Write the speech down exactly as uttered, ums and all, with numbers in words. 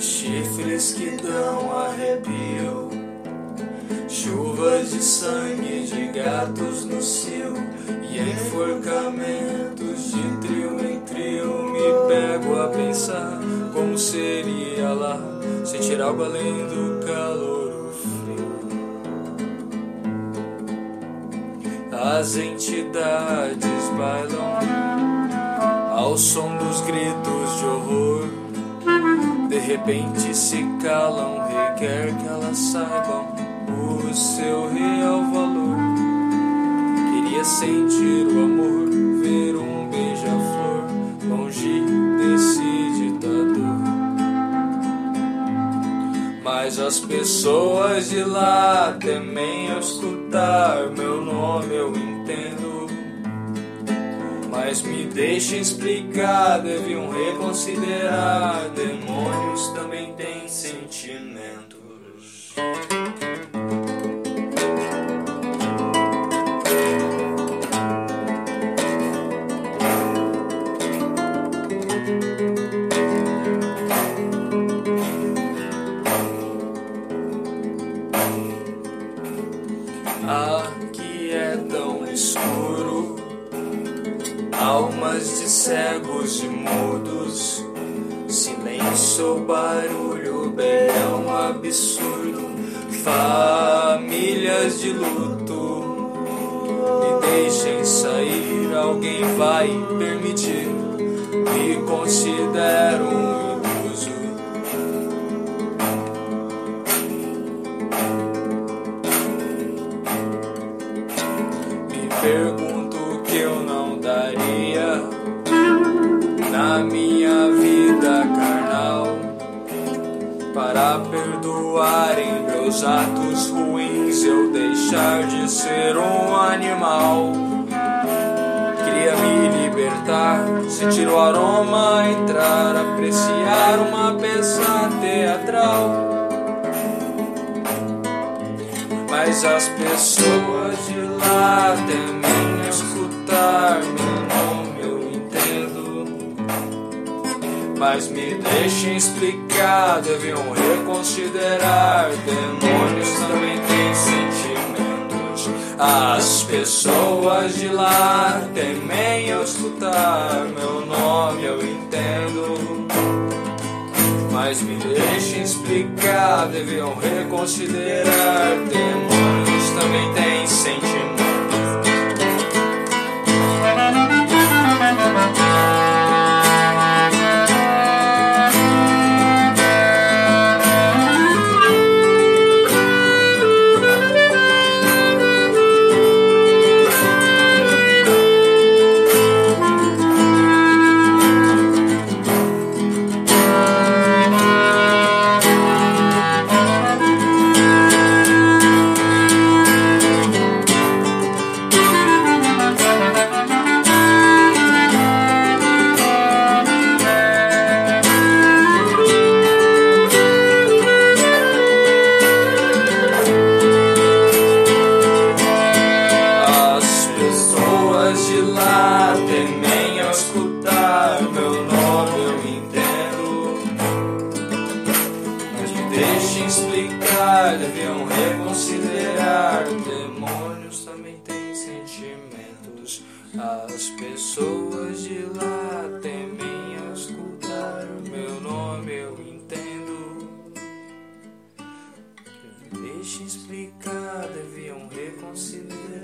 chifres que dão arrepio, chuvas de sangue de gatos no cio, e enforcamentos de trio em trio. Me pego a pensar como seria lá, sentir algo além do calor, o frio. As entidades bailam ao som dos gritos de horror, de repente se calam, requer que elas saibam o seu real valor. Queria sentir o amor, ver um beija-flor longe desse ditador. Mas as pessoas de lá temem eu escutar meu nome, eu entendo. Mas me deixa explicar, deviam reconsiderar. Demônios também têm sentimentos. Aqui é tão escuro, almas de cegos e mudos, silêncio, barulho, berrão absurdo, famílias de luto. Me deixem sair, alguém vai permitir, me considero um idoso. Me pergunto o que eu não daria na minha vida carnal para perdoarem meus atos ruins, eu deixar de ser um animal. Queria me libertar, sentir o aroma, entrar, apreciar uma peça teatral. Mas as pessoas de lá temem escutar meu nome, eu entendo. Mas me deixem explicar, deviam reconsiderar. Demônios também têm sentimentos. As pessoas de lá temem eu escutar meu nome, eu entendo. Mas me deixem explicar, deviam reconsiderar. Demônios também têm sentimentos. Temem ao escutar meu nome, eu entendo. Mas me deixem explicar, deviam reconsiderar. Demônios também têm sentimentos. As pessoas de lá temem ao escutar meu nome, eu entendo. Me deixem explicar, deviam reconsiderar.